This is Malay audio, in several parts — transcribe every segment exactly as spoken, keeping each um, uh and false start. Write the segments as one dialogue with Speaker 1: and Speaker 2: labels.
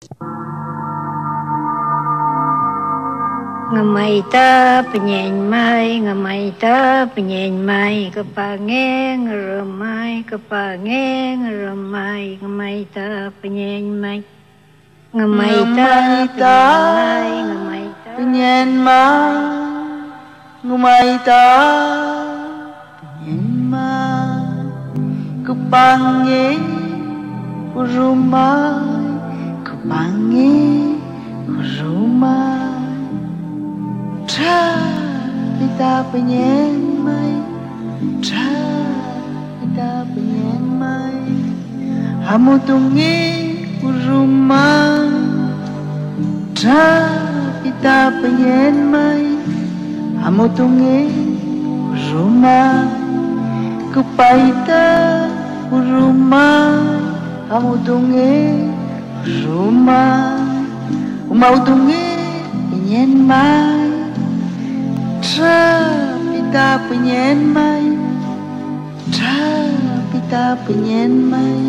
Speaker 1: Ngamay ta penyen mai, ngamay ta penyen mai, kepange ngeremai, kepange ngeremai, ngamay ta penyen mai, ngamay ta penyen mai, ngamay ta penyen mai, kepange ngeremai, kepange ngeremai. Tra pita penyen mai, tra pita penyen mai, hamu tungi urumai. Tra pita penyen mai, hamu tungi urumai. Kepaita urumai, hamu tungi urumai. Umau tungi penyen mai. Tra pita penyen mai, tra pita penyen mai,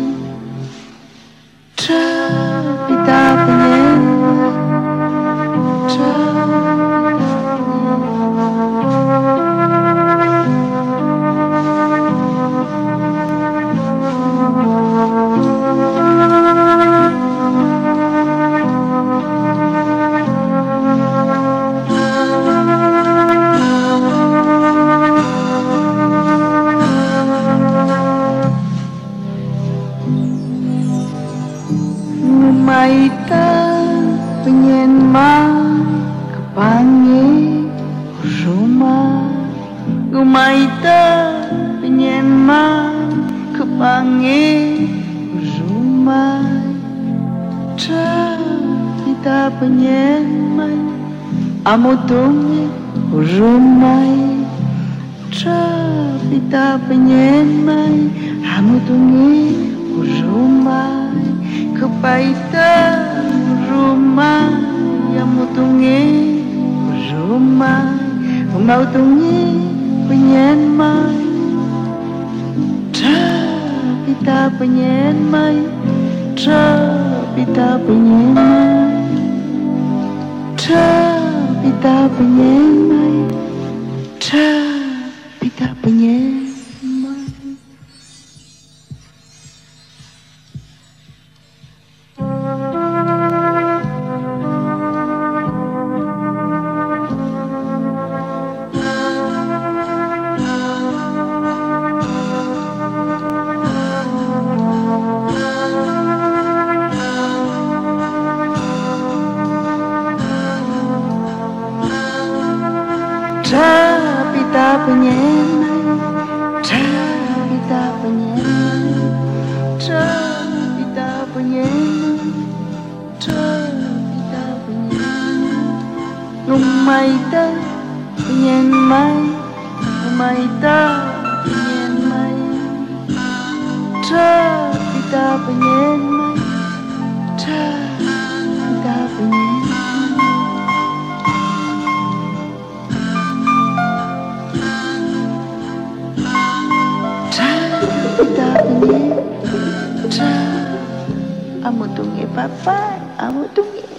Speaker 1: tra pita penyen mai, tra Maita penyen mai, kepange rumah. Maita penyen mai, kepange rumah. Tra pita penyen mai, amu tungi rumai. Tra pita penyen mai, amu tungi rumai. Kepaita rumah yang mutungi rumah, mau tungi penyen mai. Tra pita penyen mai, tra pita penyen mai, tra pita penyen mai, tra pita penyen mai. Tra pita penyen mai, tra pita penyen mai, tra pita penyen mai, tra pita penyen mai. Ngumay ta penyen mai, ngumay ta penyen mai, tra pita penyen mai, tra pita penyen mai. Pita penyen, tra amu tungi papai, amu tungi